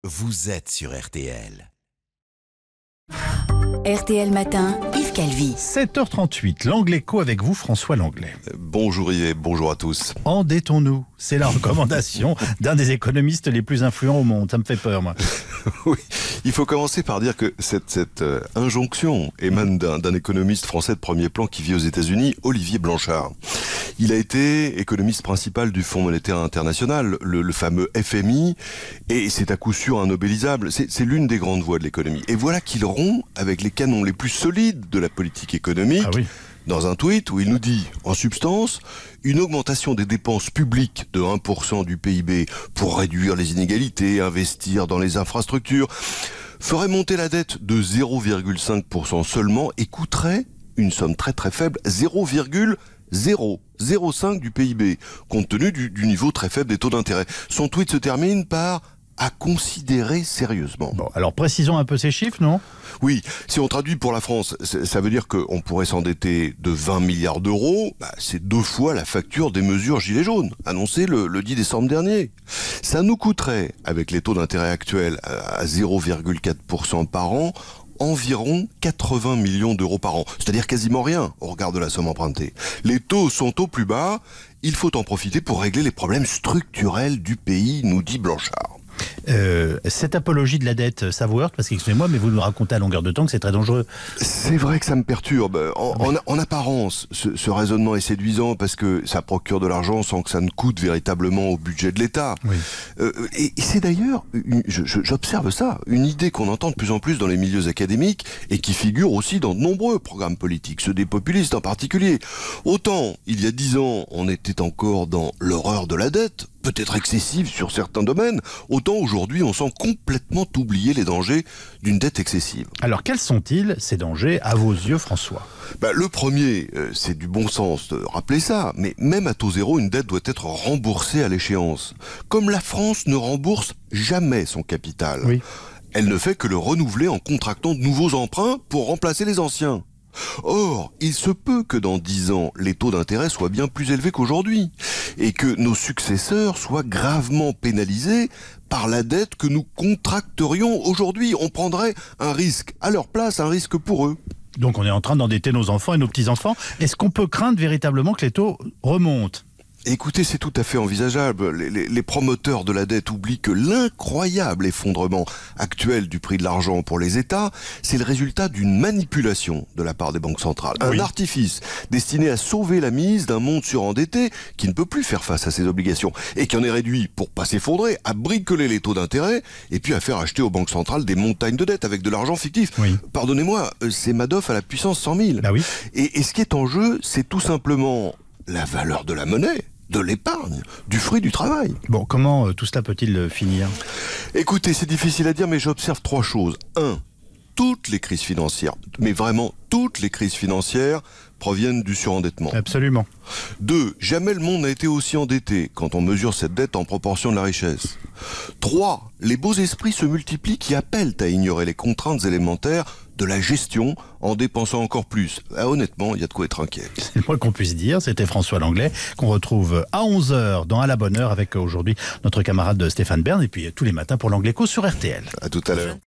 vous êtes sur RTL. RTL Matin, Yves Calvi. 7h38, l'Angle Écho avec vous, François Langlais. Bonjour Yves, bonjour à tous. Endettons-nous, c'est la recommandation d'un des économistes les plus influents au monde. Ça me fait peur, moi. Oui, il faut commencer par dire que cette injonction émane d'un économiste français de premier plan qui vit aux États-Unis, Olivier Blanchard. Il a été économiste principal du Fonds monétaire international, le fameux FMI, et c'est à coup sûr un nobélisable. C'est l'une des grandes voies de l'économie. Et voilà qu'il rompt avec les canons les plus solides de la politique économique. Ah oui. Dans un tweet où il nous dit, en substance, une augmentation des dépenses publiques de 1% du PIB pour réduire les inégalités, investir dans les infrastructures, ferait monter la dette de 0,5% seulement et coûterait une somme très très faible, 0,005 du PIB, compte tenu du niveau très faible des taux d'intérêt. Son tweet se termine par « à considérer sérieusement ». Bon, alors précisons un peu ces chiffres, non ? Oui, si on traduit pour la France, ça veut dire qu'on pourrait s'endetter de 20 milliards d'euros, c'est 2 fois la facture des mesures Gilets jaunes, annoncées le 10 décembre dernier. Ça nous coûterait, avec les taux d'intérêt actuels à 0,4% par an, environ 80 millions d'euros par an, c'est-à-dire quasiment rien au regard de la somme empruntée. Les taux sont au plus bas, il faut en profiter pour régler les problèmes structurels du pays, nous dit Blanchard. Cette apologie de la dette, ça vous heurte parce qu'excusez-moi, mais vous nous racontez à longueur de temps que c'est très dangereux. C'est vrai que ça me perturbe. En apparence, ce raisonnement est séduisant parce que ça procure de l'argent sans que ça ne coûte véritablement au budget de l'État. Oui. Et c'est d'ailleurs, j'observe ça, une idée qu'on entend de plus en plus dans les milieux académiques et qui figure aussi dans de nombreux programmes politiques, ceux des populistes en particulier. Autant, il y a 10 ans, on était encore dans l'horreur de la dette, peut-être excessive sur certains domaines, autant aujourd'hui on sent complètement oublier les dangers d'une dette excessive. Alors quels sont-ils, ces dangers, à vos yeux, François ? Le premier, c'est du bon sens de rappeler ça, mais même à taux zéro, une dette doit être remboursée à l'échéance. Comme la France ne rembourse jamais son capital, Oui. Elle ne fait que le renouveler en contractant de nouveaux emprunts pour remplacer les anciens. Or, il se peut que dans 10 ans, les taux d'intérêt soient bien plus élevés qu'aujourd'hui et que nos successeurs soient gravement pénalisés par la dette que nous contracterions aujourd'hui. On prendrait un risque à leur place, un risque pour eux. Donc on est en train d'endetter nos enfants et nos petits-enfants. Est-ce qu'on peut craindre véritablement que les taux remontent ? Écoutez, c'est tout à fait envisageable. Les promoteurs de la dette oublient que l'incroyable effondrement actuel du prix de l'argent pour les États, c'est le résultat d'une manipulation de la part des banques centrales. Oui. Un artifice destiné à sauver la mise d'un monde surendetté qui ne peut plus faire face à ses obligations et qui en est réduit, pour pas s'effondrer, à bricoler les taux d'intérêt et puis à faire acheter aux banques centrales des montagnes de dettes avec de l'argent fictif. Oui. Pardonnez-moi, c'est Madoff à la puissance 100 000. Bah oui. Et ce qui est en jeu, c'est tout simplement la valeur de la monnaie, de l'épargne, du fruit du travail. Bon, comment tout cela peut-il finir ? Écoutez, c'est difficile à dire, mais j'observe 3 choses. 1. Toutes les crises financières, mais vraiment toutes les crises financières, proviennent du surendettement. Absolument. 2. Jamais le monde n'a été aussi endetté quand on mesure cette dette en proportion de la richesse. 3. Les beaux esprits se multiplient qui appellent à ignorer les contraintes élémentaires de la gestion en dépensant encore plus. Honnêtement, il y a de quoi être inquiet. C'est le moins qu'on puisse dire. C'était François Langlais, qu'on retrouve à 11h dans À la bonne heure avec aujourd'hui notre camarade Stéphane Bern et puis tous les matins pour l'Angle Écho sur RTL. À tout à l'heure.